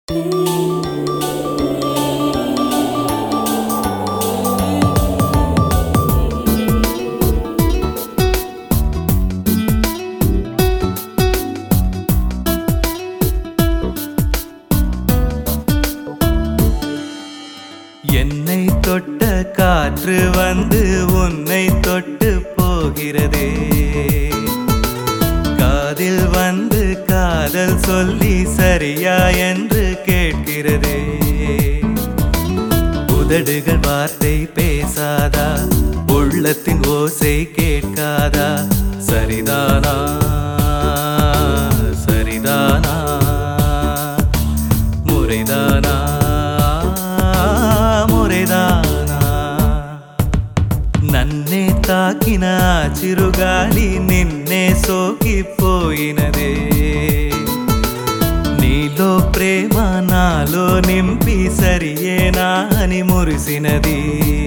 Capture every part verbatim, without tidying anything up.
என்னை தொட்ட காற்று வந்து உன்னை தொட்டு போகிறதே, காதில் வந்து காதல் சொல்லி சரியா என்று கேட்கிறதே. உதடுகள் வார்த்தை பேசாதா, உள்ளத்தின் ஓசை கேட்காதா? சரிதானா சரிதானா முறைதானா మురేదానా? నన్నే తాకిన చిరుగాలి నిన్నే సోకిపోయినదే, నీలో ప్రేమ నాలో నింపి సరియేనా అని మురిసినది.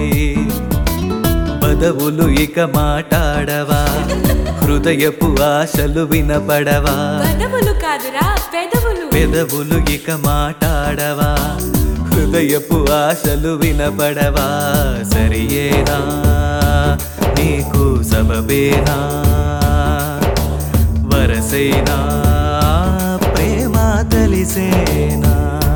పదవులు ఇక మాట్లాడవా, హృదయపు ఆశలు వినపడవా? పదవులు కాదురా పెదవులు. పెదవులు ఇక మాట్లాడవా, హృదయపు ఆశలు వినపడవా? సరియేనా నీకు సబబేనా, వరసైనా ప్రేమ తెలిసేనా?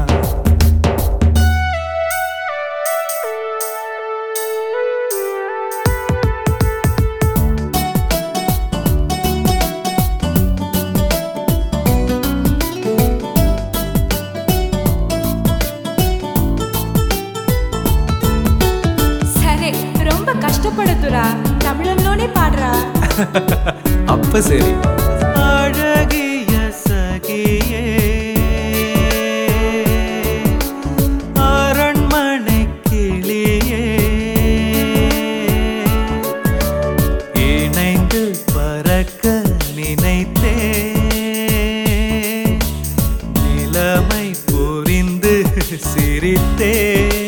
கஷ்டப்படுதுரா, தமிழன்லோனே பாடுறா. அப்ப சரி. அழகிய சகியே அரண்மனை கிளியே, இணைந்து பறக்க நினைத்தே, நிலைமை புரிந்து சிரித்தே.